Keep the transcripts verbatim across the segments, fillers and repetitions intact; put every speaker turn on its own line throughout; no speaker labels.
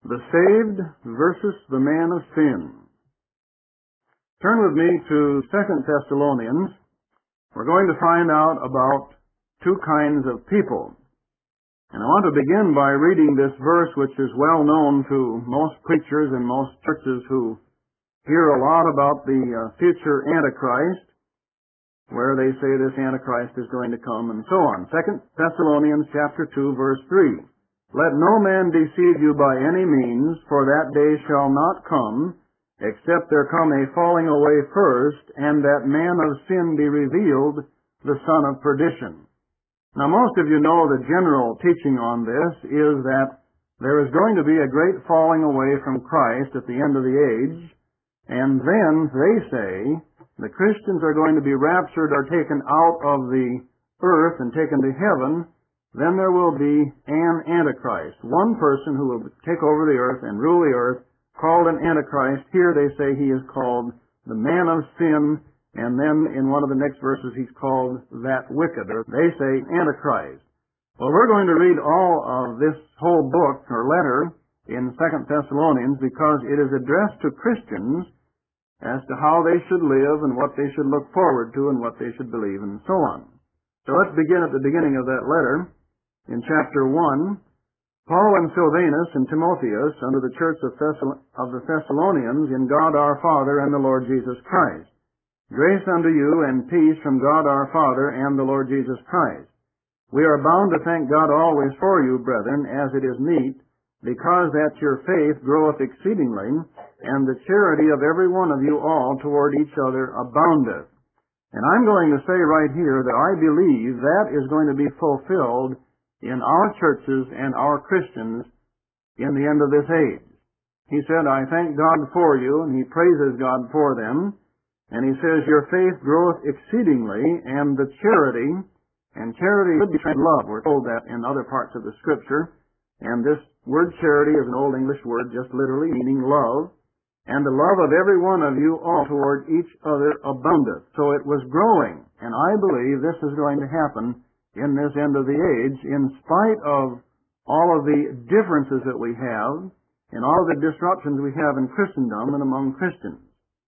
The saved versus the man of sin. Turn with me to Second Thessalonians. We're going to find out about two kinds of people. And I want to begin by reading this verse, which is well known to most preachers and most churches who hear a lot about the uh, future Antichrist, where they say this Antichrist is going to come and so on. Second Thessalonians chapter two, verse three. Let no man deceive you by any means, for that day shall not come, except there come a falling away first, and that man of sin be revealed, the son of perdition. Now, most of you know the general teaching on this is that there is going to be a great falling away from Christ at the end of the age, and then, they say, the Christians are going to be raptured or taken out of the earth and taken to heaven. Then there will be an Antichrist, one person who will take over the earth and rule the earth, called an Antichrist. Here they say he is called the man of sin, and then in one of the next verses he's called that wicked, or they say Antichrist. Well, we're going to read all of this whole book or letter in Second Thessalonians because it is addressed to Christians as to how they should live and what they should look forward to and what they should believe and so on. So let's begin at the beginning of that letter. In chapter one, Paul and Silvanus and Timotheus, unto the church of, Thessal- of the Thessalonians, in God our Father and the Lord Jesus Christ. Grace unto you and peace from God our Father and the Lord Jesus Christ. We are bound to thank God always for you, brethren, as it is meet, because that your faith groweth exceedingly, and the charity of every one of you all toward each other aboundeth. And I'm going to say right here that I believe that is going to be fulfilled in our churches and our Christians in the end of this age. He said, I thank God for you, and he praises God for them. And he says, your faith groweth exceedingly, and the charity, and charity could be translated love. We're told that in other parts of the Scripture. And this word charity is an Old English word, just literally meaning love. And the love of every one of you all toward each other aboundeth. So it was growing. And I believe this is going to happen in this end of the age, in spite of all of the differences that we have and all the disruptions we have in Christendom and among Christians.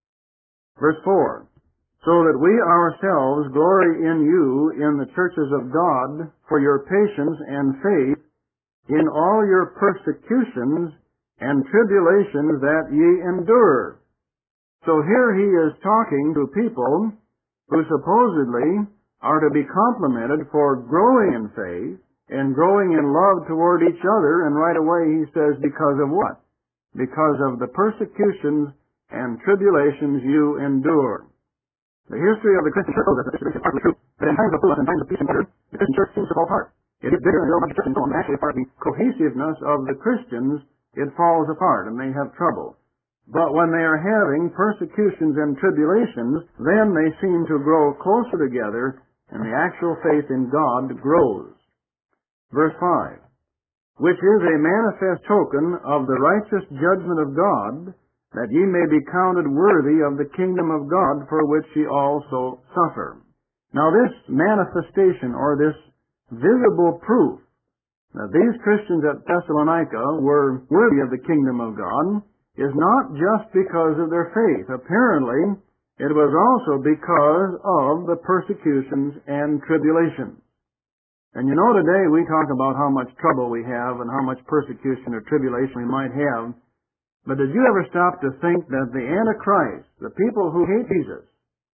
Verse four, so that we ourselves glory in you in the churches of God for your patience and faith in all your persecutions and tribulations that ye endure. So here he is talking to people who supposedly are to be complimented for growing in faith and growing in love toward each other, and right away he says, because of what? Because of the persecutions and tribulations you endure. The history of the Christian church shows us that it's partly true, that in times of affluence and times of peace and order, the Christian church seems to fall apart. It is bigger and more church and so on, but actually part of the cohesiveness of the Christians, it falls apart and they have trouble. But when they are having persecutions and tribulations, then they seem to grow closer together, and the actual faith in God grows. Verse five, which is a manifest token of the righteous judgment of God, that ye may be counted worthy of the kingdom of God, for which ye also suffer. Now this manifestation, or this visible proof, that these Christians at Thessalonica were worthy of the kingdom of God, is not just because of their faith. Apparently, it was also because of the persecutions and tribulations. And you know, today we talk about how much trouble we have and how much persecution or tribulation we might have. But did you ever stop to think that the Antichrist, the people who hate Jesus,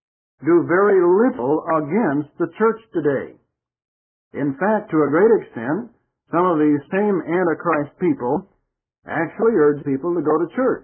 do very little against the church today? In fact, to a great extent, some of these same Antichrist people actually urge people to go to church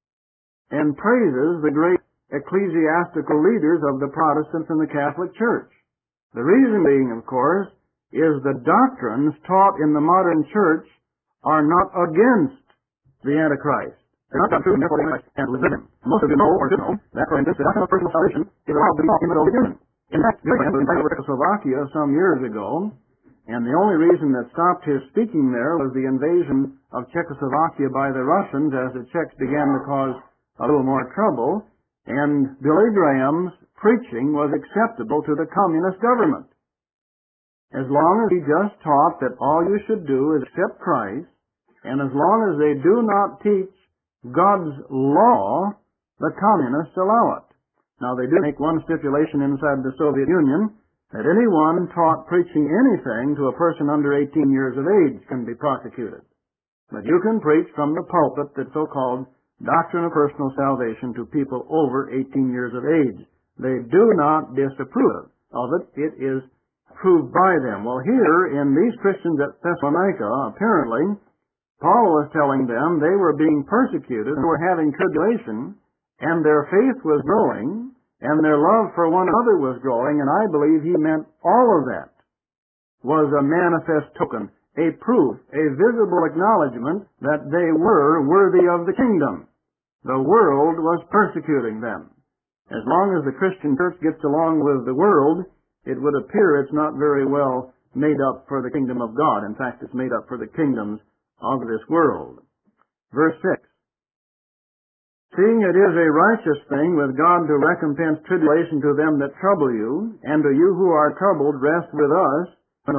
and praises the great ecclesiastical leaders of the Protestants and the Catholic Church. The reason being, of course, is the doctrines taught in the modern church are not against the Antichrist. They're not true, and therefore they can't live in him. Most of you know, or do know, that for instance, the doctrine of personal salvation is allowed to be taught in the Union. In fact, Billy Graham was in Czechoslovakia some years ago, and the only reason that stopped his speaking there was the invasion of Czechoslovakia by the Russians, as the Czechs began to cause a little more trouble, and Billy Graham's preaching was acceptable to the communist government. As long as he just taught that all you should do is accept Christ And as long as they do not teach God's law, the communists allow it. Now, they do make one stipulation inside the Soviet Union, that anyone taught preaching anything to a person under eighteen years of age can be prosecuted. But you can preach from the pulpit the so-called doctrine of personal salvation to people over eighteen years of age. They do not disapprove of it. It is proved by them. Well, here in these Christians at Thessalonica, apparently, Paul was telling them they were being persecuted, they were having tribulation, and their faith was growing, and their love for one another was growing, and I believe he meant all of that was a manifest token, a proof, a visible acknowledgement that they were worthy of the kingdom. The world was persecuting them. As long as the Christian church gets along with the world, it would appear it's not very well made up for the kingdom of God. In fact, it's made up for the kingdoms of this world. Verse six. Seeing it is a righteous thing with God to recompense tribulation to them that trouble you, and to you who are troubled rest with us, and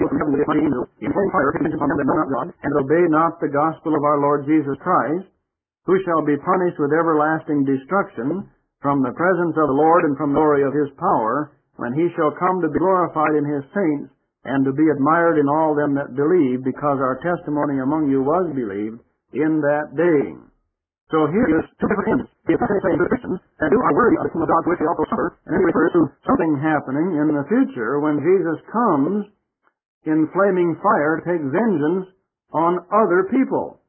obey not the gospel of our Lord Jesus Christ, who shall be punished with everlasting destruction from the presence of the Lord and from the glory of his power, when he shall come to be glorified in his saints, and to be admired in all them that believe, because our testimony among you was believed in that day. So here is two different ends. The Apostle saying to the Christians, and you are worthy of the kingdom of God, which they also suffer, and then he refers to something happening in the future when Jesus comes in flaming fire to take vengeance on other people.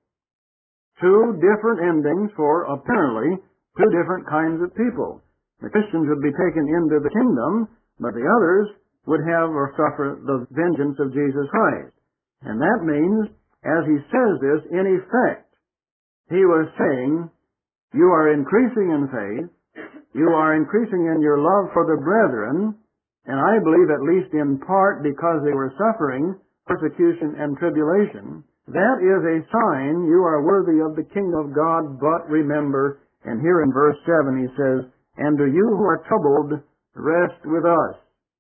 Two different endings for, apparently, two different kinds of people. The Christians would be taken into the kingdom, but the others would have or suffer the vengeance of Jesus Christ. And that means, as he says this, in effect, he was saying, you are increasing in faith, you are increasing in your love for the brethren, and I believe at least in part because they were suffering persecution and tribulation. That is a sign you are worthy of the kingdom of God, but remember, and here in verse seven he says, and to you who are troubled, rest with us.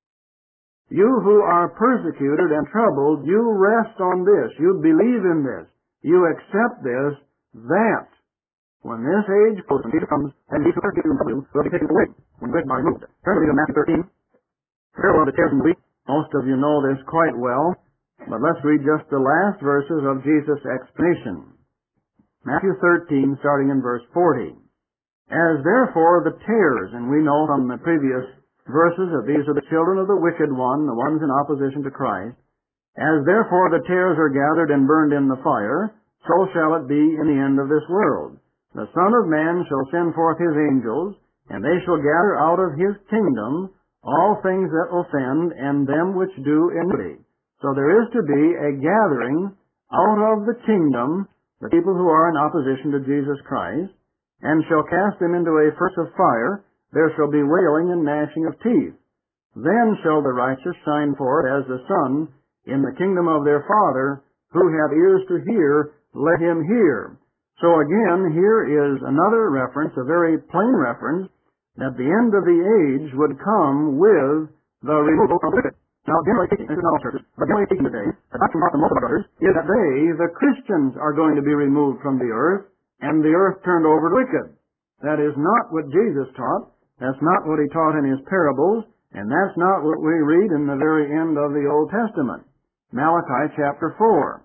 You who are persecuted and troubled, you rest on this. You believe in this. You accept this, that when this age comes, when Jesus comes, and these who persecute you will be taken away when the wicked are removed. Turn to Matthew thirteen. Parallel to tares and wheat. Most of you know this quite well, but let's read just the last verses of Jesus' explanation. Matthew thirteen, starting in verse forty. As therefore the tares, and we know from the previous verses that these are the children of the wicked one, the ones in opposition to Christ. As therefore the tares are gathered and burned in the fire, so shall it be in the end of this world. The Son of Man shall send forth his angels, and they shall gather out of his kingdom all things that offend, and them which do iniquity. So there is to be a gathering out of the kingdom, the people who are in opposition to Jesus Christ, and shall cast them into a furnace of fire. There shall be wailing and gnashing of teeth. Then shall the righteous shine forth as the sun in the kingdom of their Father. Who have ears to hear, let him hear. So again, here is another reference, a very plain reference, that the end of the age would come with the removal of the wicked. Now, generally speaking, this is not all churches, but generally speaking today, the doctrine of most of others is that they, the Christians, are going to be removed from the earth, and the earth turned over to the wicked. That is not what Jesus taught. That's not what he taught in his parables, and that's not what we read in the very end of the Old Testament. Malachi chapter four.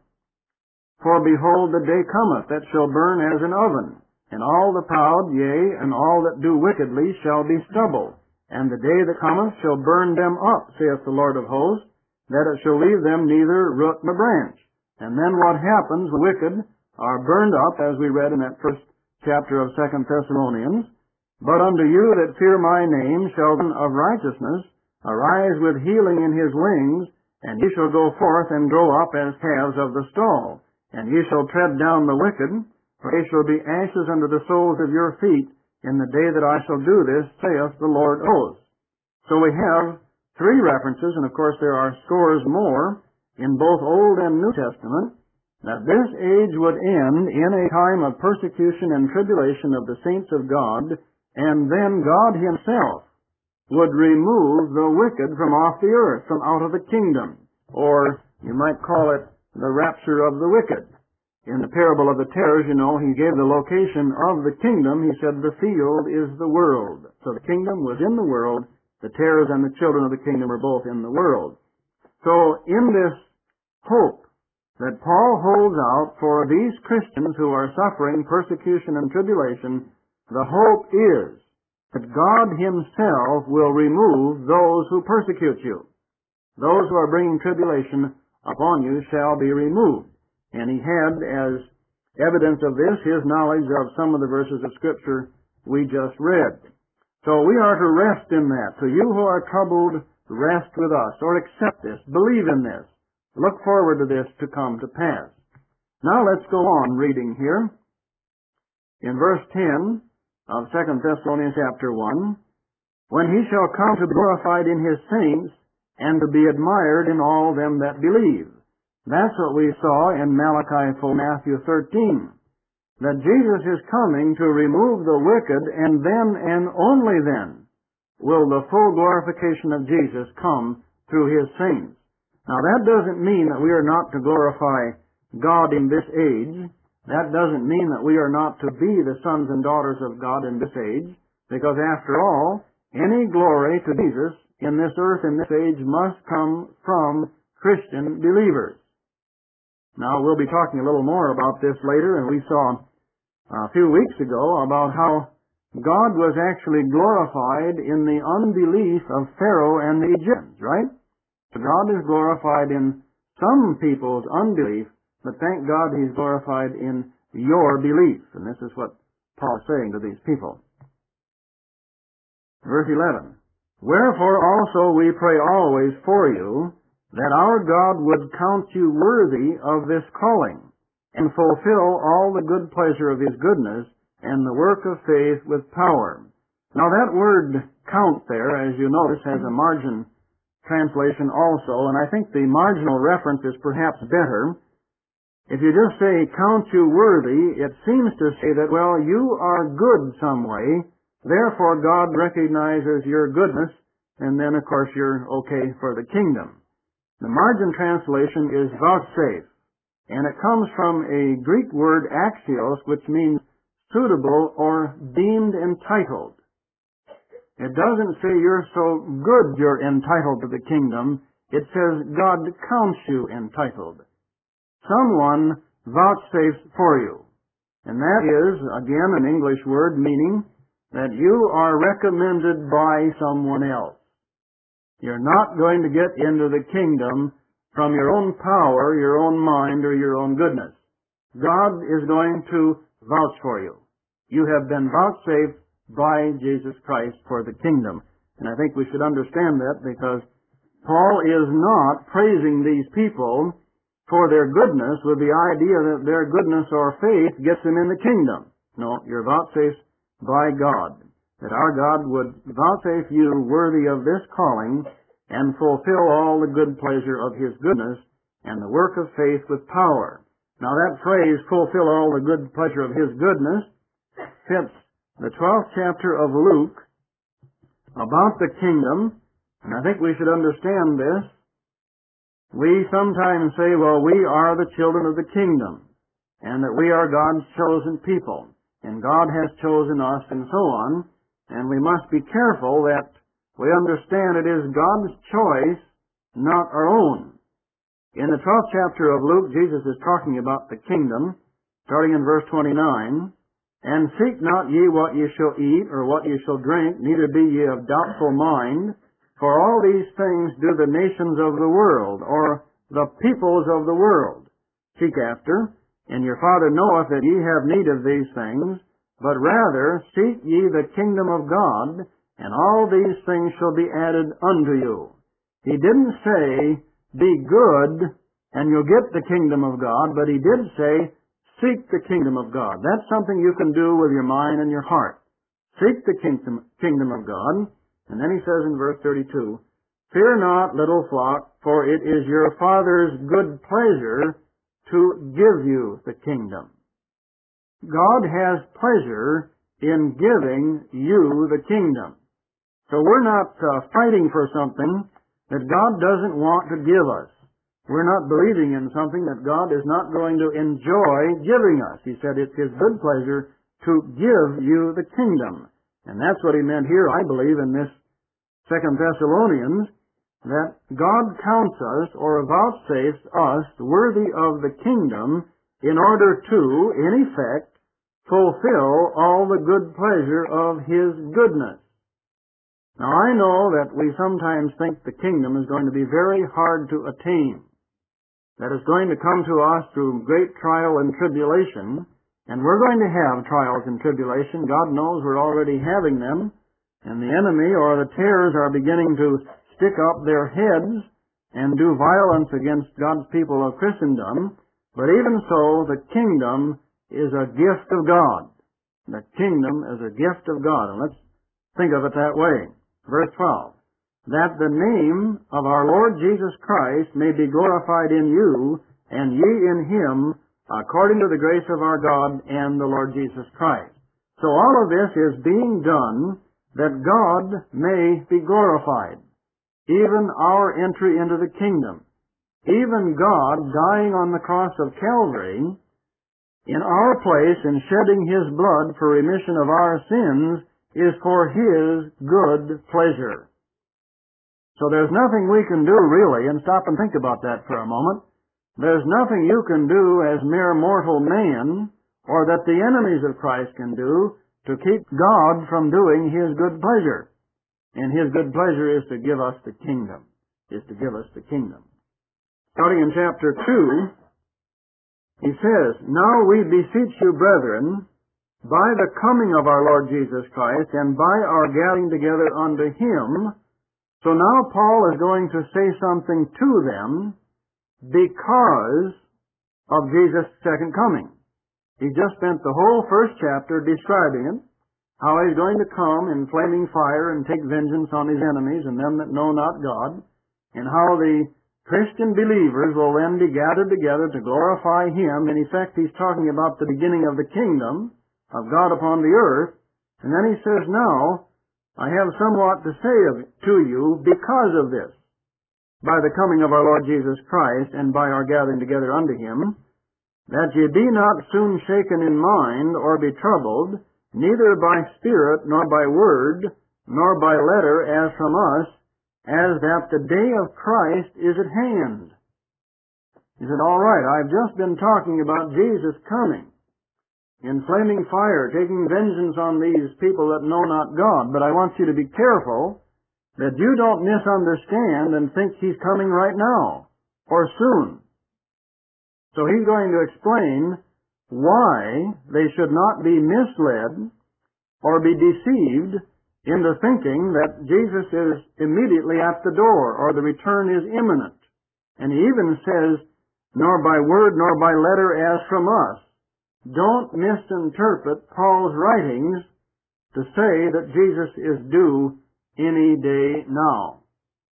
For behold, the day cometh that shall burn as an oven, and all the proud, yea, and all that do wickedly shall be stubble. And the day that cometh shall burn them up, saith the Lord of hosts, that it shall leave them neither root nor branch. And then what happens? The wicked are burned up, as we read in that first chapter of Second Thessalonians. But unto you that fear my name shall the Son of righteousness arise with healing in his wings, and ye shall go forth and grow up as calves of the stall. And ye shall tread down the wicked, for they shall be ashes under the soles of your feet in the day that I shall do this, saith the Lord of hosts. So we have three references, and of course there are scores more in both Old and New Testament, that this age would end in a time of persecution and tribulation of the saints of God, and then God himself would remove the wicked from off the earth, from out of the kingdom, or you might call it the rapture of the wicked. In the parable of the tares, you know, he gave the location of the kingdom. He said the field is the world. So the kingdom was in the world. The tares and the children of the kingdom are both in the world. So in this hope that Paul holds out for these Christians who are suffering persecution and tribulation, the hope is that God himself will remove those who persecute you. Those who are bringing tribulation upon you shall be removed. And he had, as evidence of this, his knowledge of some of the verses of Scripture we just read. So we are to rest in that. So you who are troubled, rest with us, or accept this, believe in this. Look forward to this to come to pass. Now let's go on reading here. In verse ten of Second Thessalonians chapter one, when he shall come to be glorified in his saints, and to be admired in all them that believe. That's what we saw in Malachi four, Matthew thirteen. That Jesus is coming to remove the wicked, and then and only then will the full glorification of Jesus come through his saints. Now that doesn't mean that we are not to glorify God in this age. That doesn't mean that we are not to be the sons and daughters of God in this age, because after all, any glory to Jesus in this earth, in this age, must come from Christian believers. Now, we'll be talking a little more about this later, and we saw a few weeks ago about how God was actually glorified in the unbelief of Pharaoh and the Egyptians, right? So God is glorified in some people's unbelief, but thank God he's glorified in your belief. And this is what Paul is saying to these people. Verse eleven. Wherefore also we pray always for you, that our God would count you worthy of this calling, and fulfill all the good pleasure of his goodness, and the work of faith with power. Now that word count there, as you notice, has a margin translation also, and I think the marginal reference is perhaps better. If you just say, count you worthy, it seems to say that, well, you are good some way, therefore God recognizes your goodness, and then, of course, you're okay for the kingdom. The margin translation is vouchsafe, and it comes from a Greek word axios, which means suitable or deemed entitled. It doesn't say you're so good you're entitled to the kingdom. It says God counts you entitled. Someone vouchsafes for you. And that is, again, an English word meaning that you are recommended by someone else. You're not going to get into the kingdom from your own power, your own mind, or your own goodness. God is going to vouch for you. You have been vouchsafed by Jesus Christ for the kingdom. And I think we should understand that, because Paul is not praising these people for their goodness with the idea that their goodness or faith gets them in the kingdom. No, you're vouchsafed by God, that our God would vouchsafe you worthy of this calling and fulfill all the good pleasure of his goodness and the work of faith with power. Now that phrase, fulfill all the good pleasure of his goodness, fits the twelfth chapter of Luke about the kingdom, and I think we should understand this. We sometimes say, well, we are the children of the kingdom, and that we are God's chosen people, and God has chosen us, and so on, and we must be careful that we understand it is God's choice, not our own. In the twelfth chapter of Luke, Jesus is talking about the kingdom, starting in verse twenty-nine, and seek not ye what ye shall eat, or what ye shall drink, neither be ye of doubtful mind, for all these things do the nations of the world, or the peoples of the world, seek after, and your Father knoweth that ye have need of these things, but rather seek ye the kingdom of God, and all these things shall be added unto you. He didn't say, be good, and you'll get the kingdom of God, but he did say, seek the kingdom of God. That's something you can do with your mind and your heart. Seek the kingdom, kingdom of God. And then he says in verse thirty-two, fear not, little flock, for it is your Father's good pleasure to give you the kingdom. God has pleasure in giving you the kingdom. So we're not uh, fighting for something that God doesn't want to give us. we're not believing in something that God is not going to enjoy giving us. He said it's His good pleasure to give you the kingdom. And that's what He meant here, I believe, in this Second Thessalonians, that God counts us or vouchsafes us worthy of the kingdom in order to, in effect, fulfill all the good pleasure of His goodness. Now, I know that we sometimes think the kingdom is going to be very hard to attain, that it's going to come to us through great trial and tribulation, and we're going to have trials and tribulation. God knows we're already having them, and the enemy or the tares are beginning to stick up their heads and do violence against God's people of Christendom. But even so, the kingdom is a gift of God. The kingdom is a gift of God. And let's think of it that way. Verse twelve. That the name of our Lord Jesus Christ may be glorified in you, and ye in Him, according to the grace of our God and the Lord Jesus Christ. So all of this is being done that God may be glorified. Even our entry into the kingdom. Even God dying on the cross of Calvary in our place and shedding His blood for remission of our sins is for His good pleasure. So there's nothing we can do really, and stop and think about that for a moment. There's nothing you can do as mere mortal man, or that the enemies of Christ can do, to keep God from doing His good pleasure. And His good pleasure is to give us the kingdom, is to give us the kingdom. Starting in chapter two, he says, Now we beseech you, brethren, by the coming of our Lord Jesus Christ, and by our gathering together unto Him. So now Paul is going to say something to them because of Jesus' second coming. He just spent the whole first chapter describing it, how He's going to come in flaming fire and take vengeance on His enemies and them that know not God, and how the Christian believers will then be gathered together to glorify Him. In effect, he's talking about the beginning of the kingdom of God upon the earth. And then he says, Now, I have somewhat to say of, to you because of this, by the coming of our Lord Jesus Christ, and by our gathering together unto Him, that ye be not soon shaken in mind, or be troubled, neither by spirit, nor by word, nor by letter, as from us, as that the day of Christ is at hand. He said, all right, I've just been talking about Jesus coming in flaming fire, taking vengeance on these people that know not God, but I want you to be careful that you don't misunderstand and think He's coming right now, or soon. So he's going to explain why they should not be misled or be deceived into thinking that Jesus is immediately at the door, or the return is imminent. And he even says, nor by word nor by letter as from us. Don't misinterpret Paul's writings to say that Jesus is due any day now.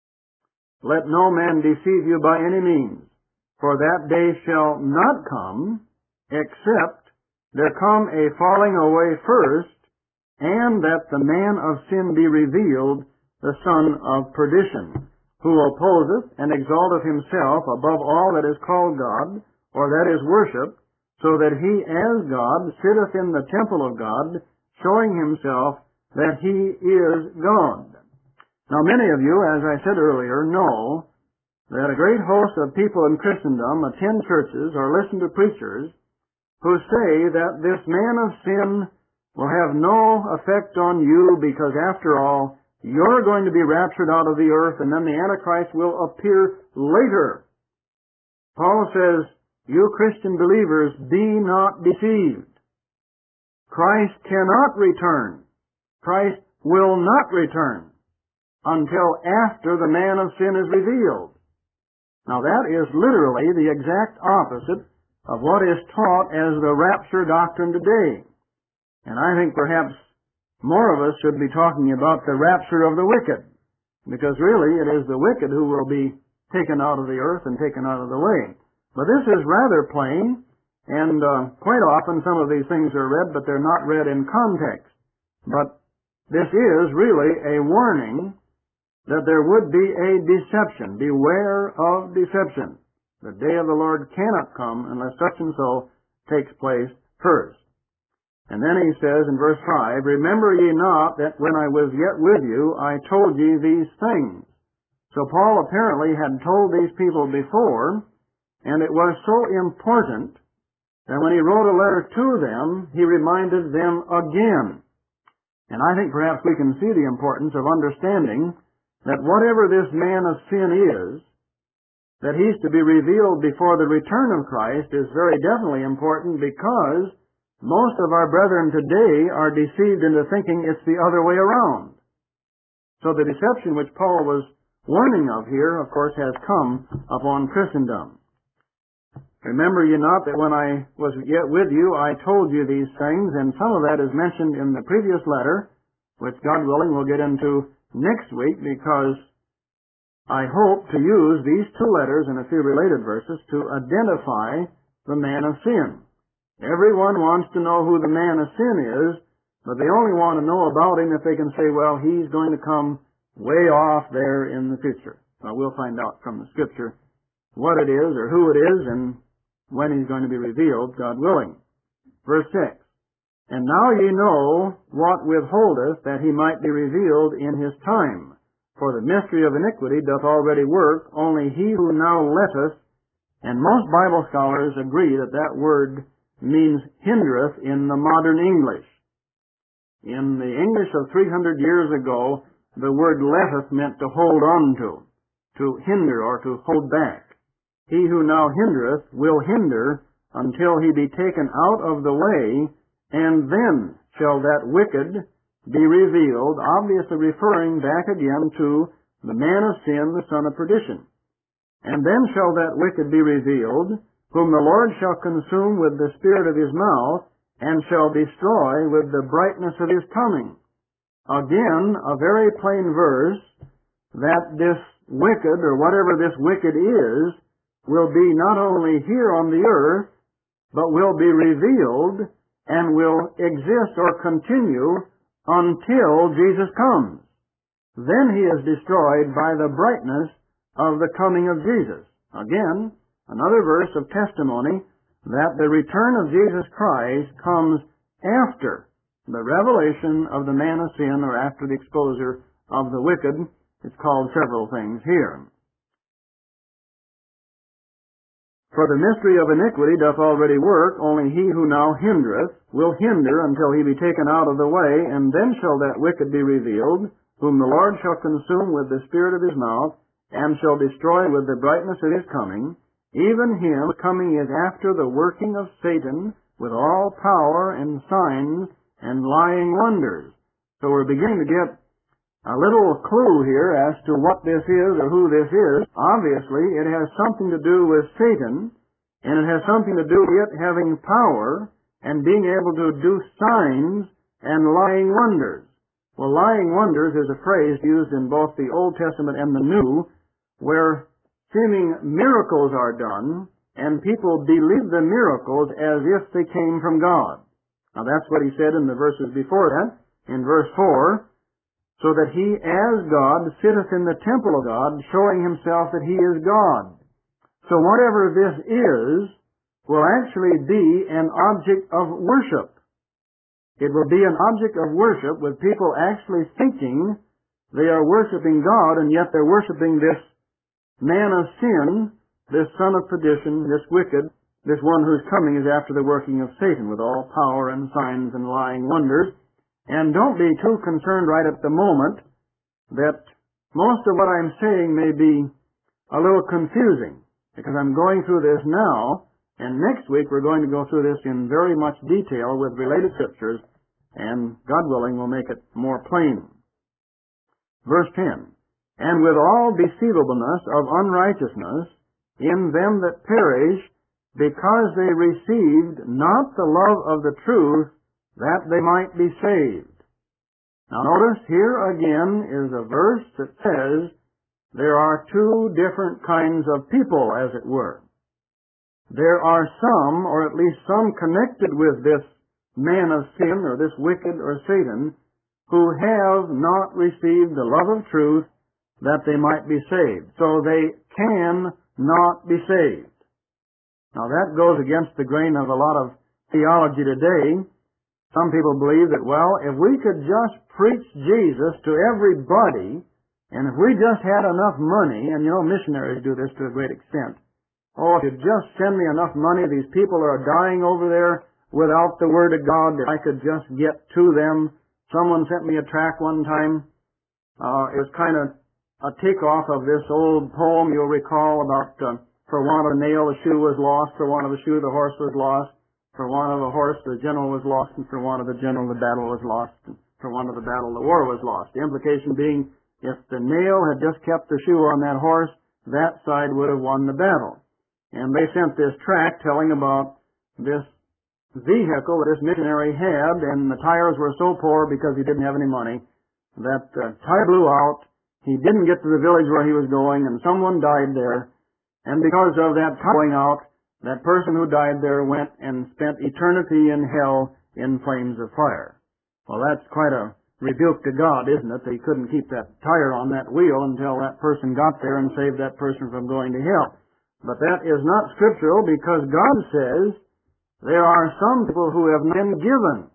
Let no man deceive you by any means, for that day shall not come, except there come a falling away first, and that the man of sin be revealed, the son of perdition, who opposeth and exalteth himself above all that is called God, or that is worshipped, so that he as God sitteth in the temple of God, showing himself that he is God. Now many of you, as I said earlier, know that a great host of people in Christendom attend churches or listen to preachers who say that this man of sin will have no effect on you because, after all, you're going to be raptured out of the earth and then the Antichrist will appear later. Paul says, you Christian believers, be not deceived. Christ cannot return. Christ will not return until after the man of sin is revealed. Now that is literally the exact opposite of what is taught as the rapture doctrine today. And I think perhaps more of us should be talking about the rapture of the wicked, because really it is the wicked who will be taken out of the earth and taken out of the way. But this is rather plain, and uh, quite often some of these things are read, but they're not read in context. But this is really a warning that there would be a deception. Beware of deception. The day of the Lord cannot come unless such and so takes place first. And then he says in verse five, "Remember ye not that when I was yet with you, I told ye these things." So Paul apparently had told these people before, and it was so important that when he wrote a letter to them, he reminded them again. And I think perhaps we can see the importance of understanding that whatever this man of sin is, that he's to be revealed before the return of Christ is very definitely important, because most of our brethren today are deceived into thinking it's the other way around. So the deception which Paul was warning of here, of course, has come upon Christendom. "Remember ye not that when I was yet with you, I told you these things," and some of that is mentioned in the previous letter, which God willing we'll get into next week, because I hope to use these two letters and a few related verses to identify the man of sin. Everyone wants to know who the man of sin is, but they only want to know about him if they can say, well, he's going to come way off there in the future. Well, we'll find out from the Scripture what it is or who it is and when he's going to be revealed, God willing. Verse six, "And now ye know what withholdeth, that he might be revealed in his time. For the mystery of iniquity doth already work, only he who now letteth," and most Bible scholars agree that that word means hindereth in the modern English. In the English of three hundred years ago, the word letteth meant to hold on to, to hinder or to hold back. He who now hindereth will hinder until he be taken out of the way, and then shall that wicked be revealed, obviously referring back again to the man of sin, the son of perdition. "And then shall that wicked be revealed, whom the Lord shall consume with the spirit of his mouth, and shall destroy with the brightness of his coming." Again, a very plain verse that this wicked, or whatever this wicked is, will be not only here on the earth, but will be revealed and will exist or continue until Jesus comes. Then he is destroyed by the brightness of the coming of Jesus. Again, another verse of testimony that the return of Jesus Christ comes after the revelation of the man of sin, or after the exposure of the wicked. It's called several things here. "For the mystery of iniquity doth already work, only he who now hindereth will hinder until he be taken out of the way, and then shall that wicked be revealed, whom the Lord shall consume with the spirit of his mouth, and shall destroy with the brightness of his coming. Even him coming is after the working of Satan, with all power and signs and lying wonders." So we're beginning to get a little clue here as to what this is or who this is. Obviously, it has something to do with Satan, and it has something to do with it having power and being able to do signs and lying wonders. Well, lying wonders is a phrase used in both the Old Testament and the New, where seeming miracles are done, and people believe the miracles as if they came from God. Now that's what he said in the verses before that, in verse four, "So that he as God sitteth in the temple of God, showing himself that he is God." So whatever this is will actually be an object of worship. It will be an object of worship with people actually thinking they are worshiping God, and yet they're worshiping this man of sin, this son of perdition, this wicked, this one whose coming is after the working of Satan with all power and signs and lying wonders. And don't be too concerned right at the moment that most of what I'm saying may be a little confusing, because I'm going through this now, and next week we're going to go through this in very much detail with related scriptures, and God willing we'll make it more plain. Verse ten, "And with all deceivableness of unrighteousness in them that perish, because they received not the love of the truth, that they might be saved." Now notice here again is a verse that says there are two different kinds of people, as it were. There are some, or at least some connected with this man of sin, or this wicked, or Satan, who have not received the love of truth that they might be saved. So they can not be saved. Now that goes against the grain of a lot of theology today. Some people believe that, well, if we could just preach Jesus to everybody, and if we just had enough money, and you know missionaries do this to a great extent, oh, if you just send me enough money, these people are dying over there without the Word of God, if I could just get to them. Someone sent me a tract one time. Uh, it was kind of a takeoff of this old poem you'll recall about uh, for want of a nail the shoe was lost, for want of a shoe the horse was lost, for want of a horse the general was lost, and for want of a general the battle was lost, and for want of the battle the war was lost. The implication being, if the nail had just kept the shoe on that horse, that side would have won the battle. And they sent this tract telling about this vehicle that this missionary had, and the tires were so poor because he didn't have any money that the tire blew out. He didn't get to the village where he was going, and someone died there. And because of that tire going out, that person who died there went and spent eternity in hell in flames of fire. Well, that's quite a rebuke to God, isn't it? That he couldn't keep that tire on that wheel until that person got there and saved that person from going to hell. But that is not scriptural, because God says there are some people who have been given.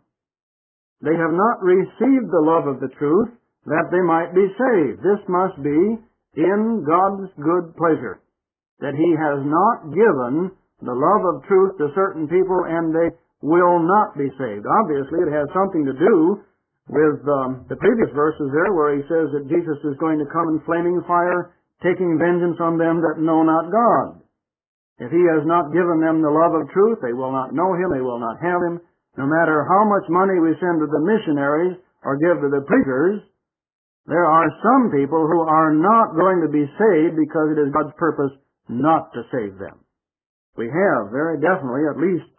They have not received the love of the truth that they might be saved. This must be in God's good pleasure, that He has not given the love of truth to certain people and they will not be saved. Obviously, it has something to do with um, the previous verses there where He says that Jesus is going to come in flaming fire, taking vengeance on them that know not God. If He has not given them the love of truth, they will not know Him, they will not have Him. No matter how much money we send to the missionaries or give to the preachers, there are some people who are not going to be saved because it is God's purpose not to save them. We have very definitely, at least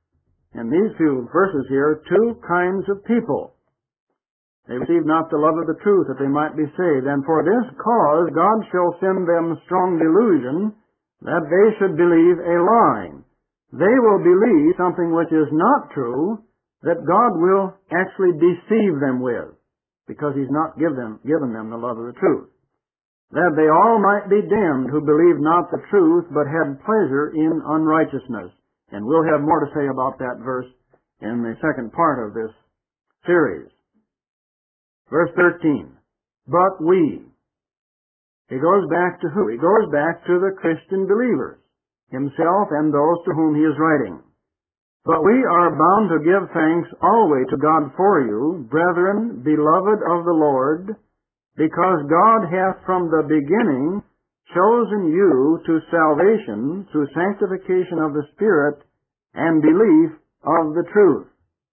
in these few verses here, two kinds of people. They receive not the love of the truth that they might be saved, and for this cause God shall send them strong delusion, that they should believe a lie. They will believe something which is not true, that God will actually deceive them with, because He's not give them, given them the love of the truth. That they all might be damned who believed not the truth, but had pleasure in unrighteousness. And we'll have more to say about that verse in the second part of this series. Verse thirteen. But we. He goes back to who? He goes back to the Christian believers, himself and those to whom he is writing. But we are bound to give thanks always to God for you, brethren, beloved of the Lord, because God hath from the beginning chosen you to salvation through sanctification of the Spirit and belief of the truth.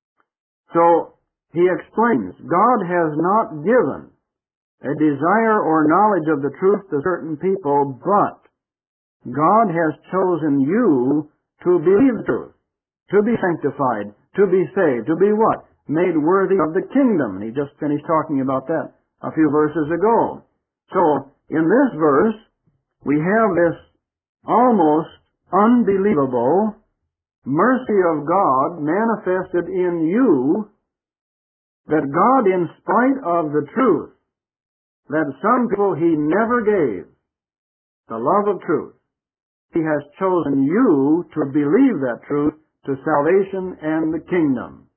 So, he explains, God has not given a desire or knowledge of the truth to certain people, but God has chosen you to believe the truth, to be sanctified, to be saved, to be what? Made worthy of the kingdom. And he just finished talking about that a few verses ago. So, in this verse, we have this almost unbelievable mercy of God manifested in you, that God, in spite of the truth that some people He never gave, the love of truth, He has chosen you to believe that truth to salvation and the kingdom.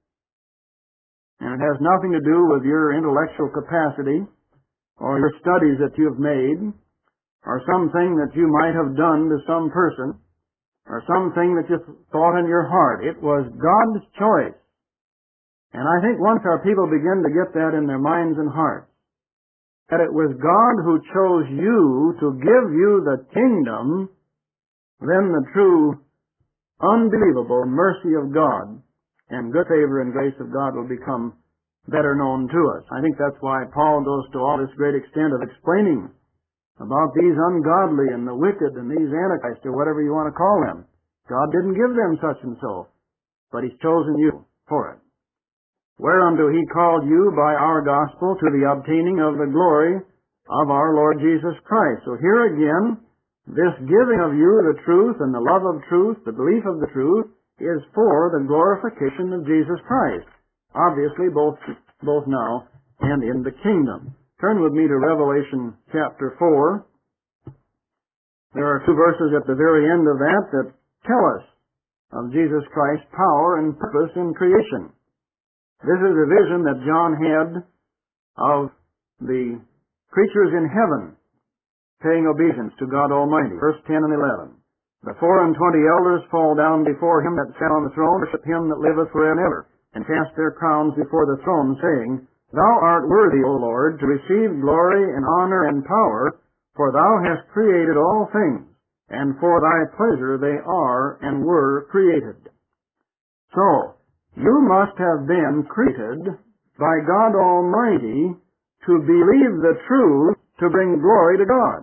And it has nothing to do with your intellectual capacity or your studies that you have made or something that you might have done to some person or something that you thought in your heart. It was God's choice. And I think once our people begin to get that in their minds and hearts, that it was God who chose you to give you the kingdom, then the true, unbelievable mercy of God and good favor and grace of God will become better known to us. I think that's why Paul goes to all this great extent of explaining about these ungodly and the wicked and these antichrists or whatever you want to call them. God didn't give them such and so, but He's chosen you for it. Whereunto He called you by our gospel to the obtaining of the glory of our Lord Jesus Christ. So here again, this giving of you the truth and the love of truth, the belief of the truth, is for the glorification of Jesus Christ. Obviously, both, both now and in the kingdom. Turn with me to Revelation chapter four. There are two verses at the very end of that that tell us of Jesus Christ's power and purpose in creation. This is a vision that John had of the creatures in heaven paying obedience to God Almighty. Verse ten and eleven. The four and twenty elders fall down before him that sat on the throne, worship him that liveth forever and ever, and cast their crowns before the throne, saying, Thou art worthy, O Lord, to receive glory and honor and power, for thou hast created all things, and for thy pleasure they are and were created. So, you must have been created by God Almighty to believe the truth to bring glory to God.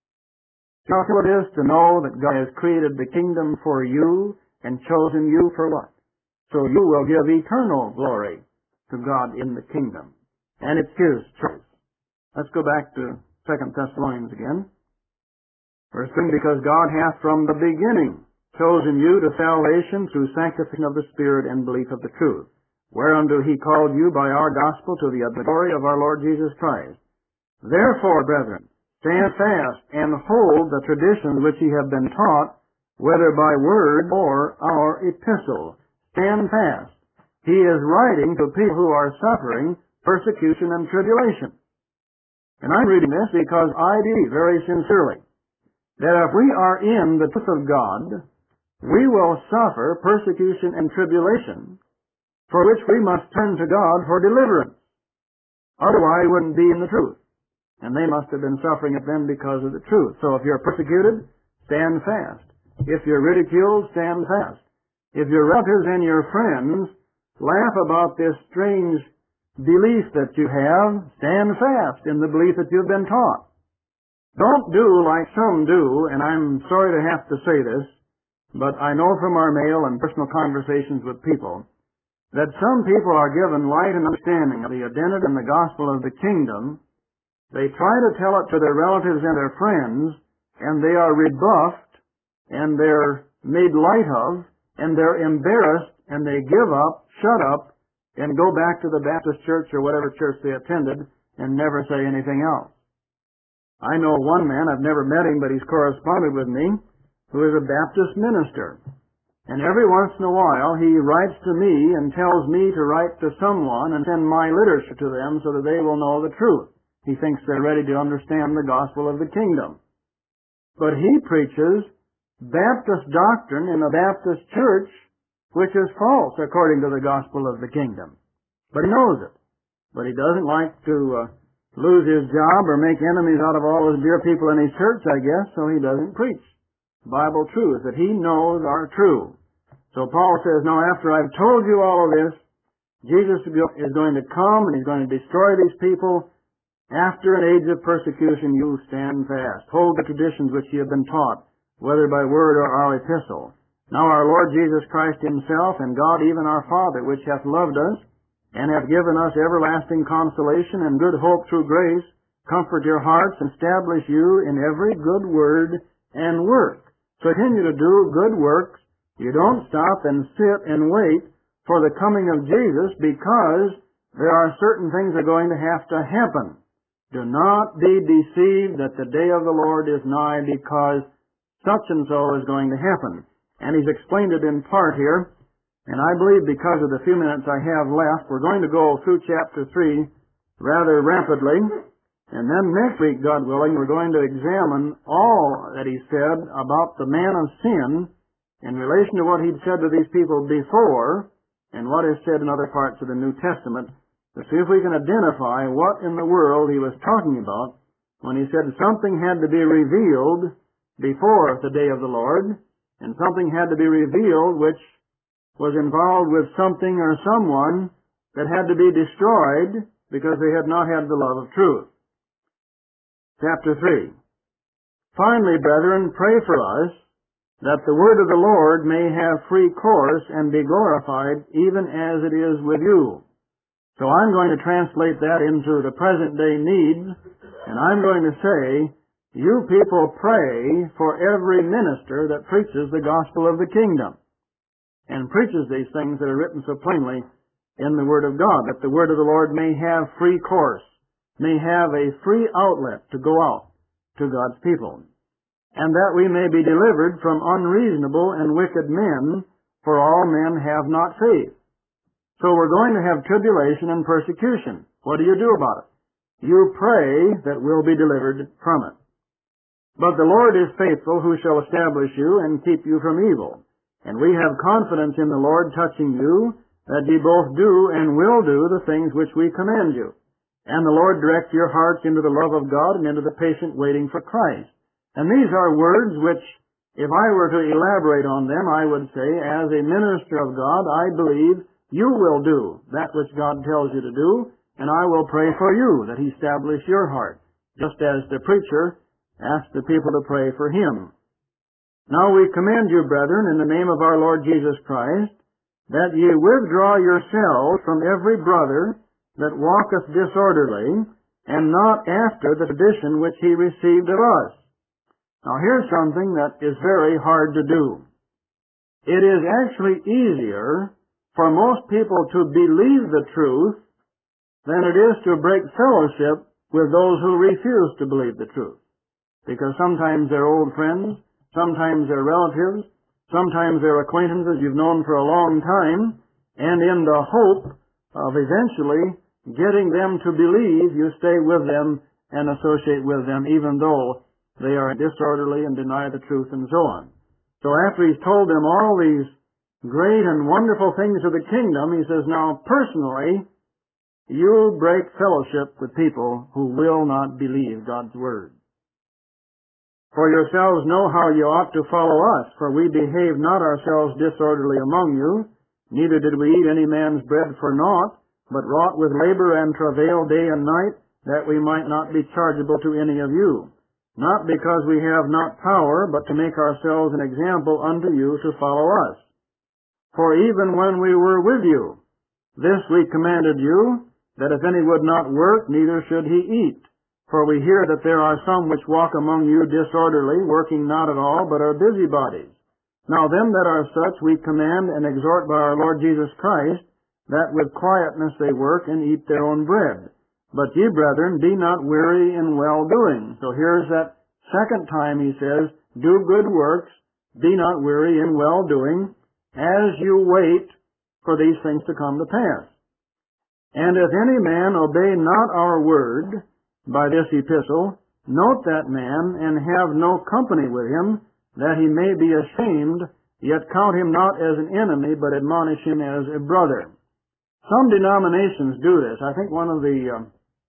Now, what it is to know that God has created the kingdom for you and chosen you for what? So you will give eternal glory to God in the kingdom. And it's His choice. Let's go back to Second Thessalonians again. Verse three, because God hath from the beginning chosen you to salvation through sanctification of the Spirit and belief of the truth, whereunto He called you by our gospel to the glory of our Lord Jesus Christ. Therefore, brethren, stand fast and hold the traditions which ye have been taught, whether by word or our epistle. Stand fast. He is writing to people who are suffering persecution and tribulation. And I'm reading this because I believe very sincerely that if we are in the truth of God, we will suffer persecution and tribulation, for which we must turn to God for deliverance. Otherwise, we wouldn't be in the truth. And they must have been suffering it then because of the truth. So if you're persecuted, stand fast. If you're ridiculed, stand fast. If your relatives and your friends laugh about this strange belief that you have, stand fast in the belief that you've been taught. Don't do like some do, and I'm sorry to have to say this, but I know from our mail and personal conversations with people that some people are given light and understanding of the identity and the gospel of the kingdom. They try to tell it to their relatives and their friends, and they are rebuffed, and they're made light of, and they're embarrassed, and they give up, shut up, and go back to the Baptist church or whatever church they attended, and never say anything else. I know one man, I've never met him, but he's corresponded with me, who is a Baptist minister. And every once in a while, he writes to me and tells me to write to someone and send my literature to them so that they will know the truth. He thinks they're ready to understand the gospel of the kingdom. But he preaches Baptist doctrine in a Baptist church, which is false according to the gospel of the kingdom. But he knows it. But he doesn't like to uh, lose his job or make enemies out of all his dear people in his church, I guess, so he doesn't preach Bible truths that he knows are true. So Paul says, no, after I've told you all of this, Jesus is going to come and He's going to destroy these people. After an age of persecution, you stand fast. Hold the traditions which ye have been taught, whether by word or our epistle. Now our Lord Jesus Christ Himself, and God even our Father, which hath loved us, and hath given us everlasting consolation and good hope through grace, comfort your hearts, and establish you in every good word and work. So continue to do good works. You don't stop and sit and wait for the coming of Jesus, because there are certain things that are going to have to happen. Do not be deceived that the day of the Lord is nigh, because such and so is going to happen. And he's explained it in part here, and I believe because of the few minutes I have left, we're going to go through chapter three rather rapidly, and then next week, God willing, we're going to examine all that he said about the man of sin in relation to what he'd said to these people before and what is said in other parts of the New Testament, to see if we can identify what in the world he was talking about when he said something had to be revealed before the day of the Lord, and something had to be revealed which was involved with something or someone that had to be destroyed because they had not had the love of truth. Chapter three. Finally, brethren, pray for us, that the word of the Lord may have free course and be glorified, even as it is with you. So I'm going to translate that into the present day needs, and I'm going to say, you people pray for every minister that preaches the gospel of the kingdom, and preaches these things that are written so plainly in the Word of God, that the Word of the Lord may have free course, may have a free outlet to go out to God's people. and that we may be delivered from unreasonable and wicked men, for all men have not faith. So we're going to have tribulation and persecution. What do you do about it? You pray that we'll be delivered from it. But the Lord is faithful, who shall establish you and keep you from evil. And we have confidence in the Lord touching you, that ye both do and will do the things which we command you. And the Lord direct your hearts into the love of God and into the patient waiting for Christ. And these are words which, if I were to elaborate on them, I would say, as a minister of God, I believe you will do that which God tells you to do, and I will pray for you that He establish your heart, just as the preacher asked the people to pray for him. Now we command you, brethren, in the name of our Lord Jesus Christ, that ye withdraw yourselves from every brother that walketh disorderly, and not after the tradition which he received of us. Now here's something that is very hard to do. It is actually easier for most people to believe the truth than it is to break fellowship with those who refuse to believe the truth. Because sometimes they're old friends, sometimes they're relatives, sometimes they're acquaintances you've known for a long time, and in the hope of eventually getting them to believe, you stay with them and associate with them, even though they are disorderly and deny the truth and so on. So after he's told them all these great and wonderful things of the kingdom, he says, now personally, you break fellowship with people who will not believe God's word. For yourselves know how you ought to follow us, for we behave not ourselves disorderly among you, neither did we eat any man's bread for naught, but wrought with labor and travail day and night, that we might not be chargeable to any of you, not because we have not power, but to make ourselves an example unto you to follow us. For even when we were with you, this we commanded you, that if any would not work, neither should he eat. For we hear that there are some which walk among you disorderly, working not at all, but are busybodies. Now them that are such we command and exhort by our Lord Jesus Christ, that with quietness they work and eat their own bread. But ye, brethren, be not weary in well-doing. So here's that second time he says, do good works, be not weary in well-doing, as you wait for these things to come to pass. And if any man obey not our word by this epistle, note that man, and have no company with him, that he may be ashamed, yet count him not as an enemy, but admonish him as a brother. Some denominations do this. I think one of the uh,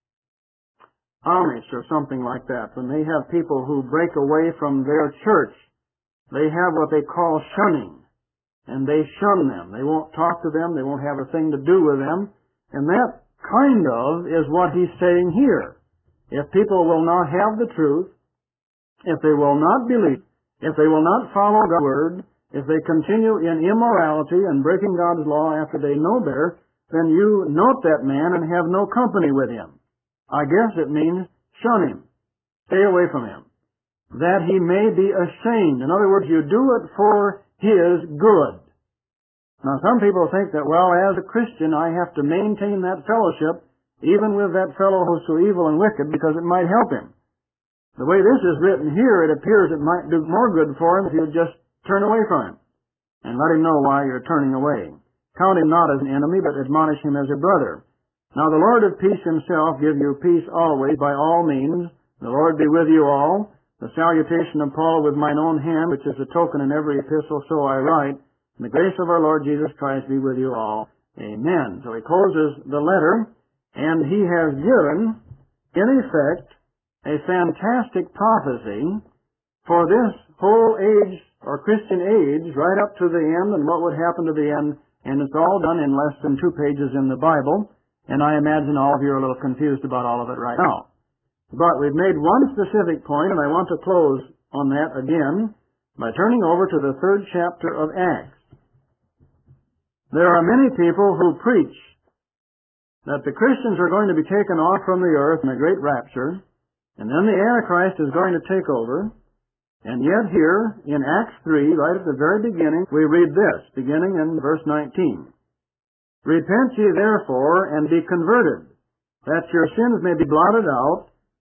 Amish or something like that, when they have people who break away from their church, they have what they call shunning, and they shun them. They won't talk to them. They won't have a thing to do with them. And that kind of is what he's saying here. If people will not have the truth, if they will not believe, if they will not follow God's word, if they continue in immorality and breaking God's law after they know better, then you note that man and have no company with him. I guess it means shun him. Stay away from him. That he may be ashamed. In other words, you do it for his good. Now some people think that, well, as a Christian, I have to maintain that fellowship even with that fellow who's so evil and wicked, because it might help him. The way this is written here, it appears it might do more good for him if you just turn away from him and let him know why you're turning away. Count him not as an enemy, but admonish him as a brother. Now the Lord of peace himself give you peace always by all means. The Lord be with you all. The salutation of Paul with mine own hand, which is a token in every epistle, so I write. And the grace of our Lord Jesus Christ be with you all. Amen. So he closes the letter, and he has given, in effect, a fantastic prophecy for this whole age, or Christian age, right up to the end, and what would happen to the end. And it's all done in less than two pages in the Bible, and I imagine all of you are a little confused about all of it right now. But we've made one specific point, and I want to close on that again by turning over to the third chapter of Acts. There are many people who preach that the Christians are going to be taken off from the earth in a great rapture, and then the Antichrist is going to take over. And yet here, in Acts three, right at the very beginning, we read this, beginning in verse nineteen. Repent ye therefore, and be converted, that your sins may be blotted out,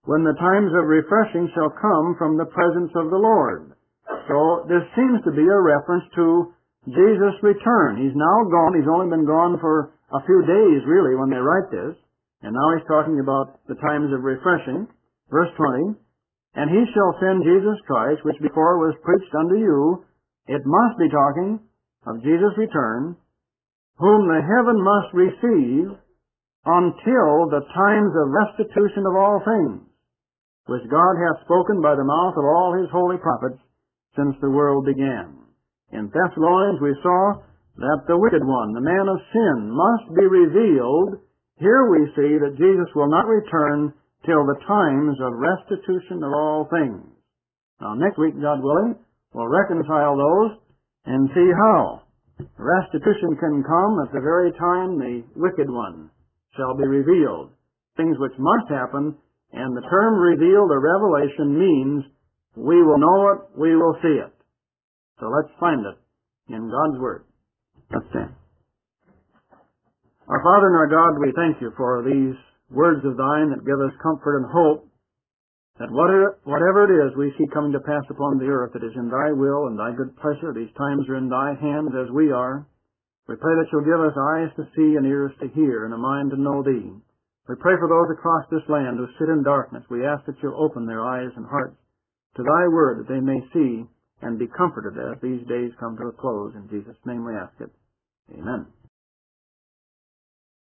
when the times of refreshing shall come from the presence of the Lord. So this seems to be a reference to Jesus' return. He's now gone. He's only been gone for a few days, really, when they write this. And now he's talking about the times of refreshing. Verse twenty, and he shall send Jesus Christ, which before was preached unto you. It must be talking of Jesus' return, whom the heaven must receive until the times of restitution of all things, which God hath spoken by the mouth of all his holy prophets since the world began. In Thessalonians we saw that the wicked one, the man of sin, must be revealed. Here we see that Jesus will not return till the times of restitution of all things. Now next week, God willing, we'll reconcile those and see how restitution can come at the very time the wicked one shall be revealed. Things which must happen, and the term revealed or revelation means we will know it, we will see it. So let's find it in God's Word. Let's stand. Our Father and our God, we thank you for these words of thine that give us comfort and hope that whatever, whatever it is we see coming to pass upon the earth, it is in thy will and thy good pleasure. These times are in thy hands as we are. We pray that you'll give us eyes to see and ears to hear and a mind to know thee. We pray for those across this land who sit in darkness. We ask that you'll open their eyes and hearts to thy word, that they may see and be comforted as these days come to a close. In Jesus' name we ask it. Amen.